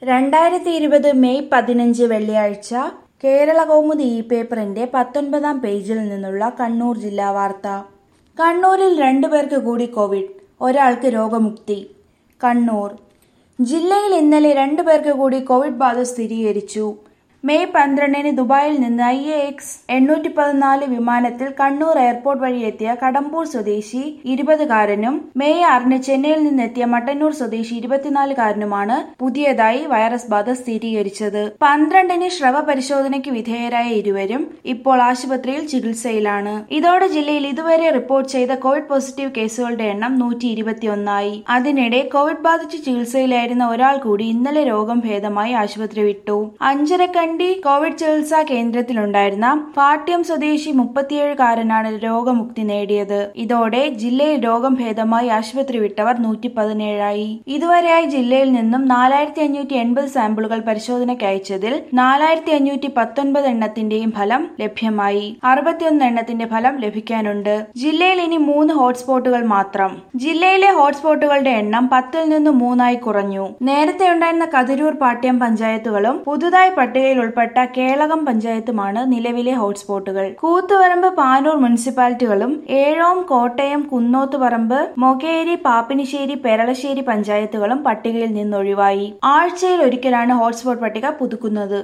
2020 May 15 വെള്ളിയാഴ്ച കേരളകൗമുദി പേപ്പറിന്റെ 19-ാം പേജിൽ നിന്നുള്ള കണ്ണൂർ ജില്ലാ വാർത്ത. കണ്ണൂരിൽ 2 പേർക്ക് കൂടി കോവിഡ്, ഒരാൾക്ക് രോഗമുക്തി. കണ്ണൂർ ജില്ലയിൽ ഇന്നലെ 2 പേർക്ക് കൂടി കോവിഡ് ബാധ സ്ഥിരീകരിച്ചു. മെയ് 12-ന് ദുബായിൽ നിന്ന് IAX 814 വിമാനത്തിൽ കണ്ണൂർ എയർപോർട്ട് വഴി എത്തിയ കടമ്പൂർ സ്വദേശി 20-കാരനും മെയ് 6-ന് ചെന്നൈയിൽ നിന്നെത്തിയ മട്ടന്നൂർ സ്വദേശി 24-കാരനുമാണ് പുതിയതായി വൈറസ് ബാധ സ്ഥിരീകരിച്ചത്. 12-ന് ശ്രവ പരിശോധനയ്ക്ക് വിധേയരായ ഇരുവരും ഇപ്പോൾ ആശുപത്രിയിൽ ചികിത്സയിലാണ്. ഇതോടെ ജില്ലയിൽ ഇതുവരെ റിപ്പോർട്ട് ചെയ്ത കോവിഡ് പോസിറ്റീവ് കേസുകളുടെ എണ്ണം 121 അതിനിടെ കോവിഡ് ബാധിച്ച് ചികിത്സയിലായിരുന്ന ഒരാൾ കൂടി ഇന്നലെ രോഗം ഭേദമായി ആശുപത്രി വിട്ടു. അഞ്ചരക്കണ്ടി കോവിഡ് ചികിത്സാ കേന്ദ്രത്തിലുണ്ടായിരുന്ന പാട്യം സ്വദേശി 37-കാരനാണ് രോഗമുക്തി നേടിയത്. ഇതോടെ ജില്ലയിൽ രോഗം ഭേദമായി ആശുപത്രി വിട്ടവർ 117 ഇതുവരെയായി ജില്ലയിൽ നിന്നും 4580 സാമ്പിളുകൾ പരിശോധനയ്ക്ക് അയച്ചതിൽ 4519 എണ്ണത്തിന്റെയും ഫലം ലഭ്യമായി. 61 എണ്ണത്തിന്റെ ഫലം ലഭിക്കാനുണ്ട്. ജില്ലയിൽ ഇനി 3 ഹോട്ട്സ്പോട്ടുകൾ മാത്രം. ജില്ലയിലെ ഹോട്ട്സ്പോട്ടുകളുടെ എണ്ണം 10-ൽ നിന്ന് 3 കുറഞ്ഞു. നേരത്തെ ഉണ്ടായിരുന്ന കതിരൂർ, പാട്യം പഞ്ചായത്തുകളും പുതുതായി പട്ടികയിൽ ഉൾപ്പെട്ട കേളകം പഞ്ചായത്തുമാണ് നിലവിലെ ഹോട്ട്സ്പോട്ടുകൾ. കൂത്തുപറമ്പ്, പാനൂർ മുനിസിപ്പാലിറ്റികളും ഏഴോം, കോട്ടയം, കുന്നോത്തുപറമ്പ്, മൊകേരി, പാപ്പിനിശ്ശേരി, പെരളശ്ശേരി പഞ്ചായത്തുകളും പട്ടികയിൽ നിന്നൊഴിവായി. ആഴ്ചയിൽ ഒരിക്കലാണ് ഹോട്ട്സ്പോട്ട് പട്ടിക പുതുക്കുന്നത്.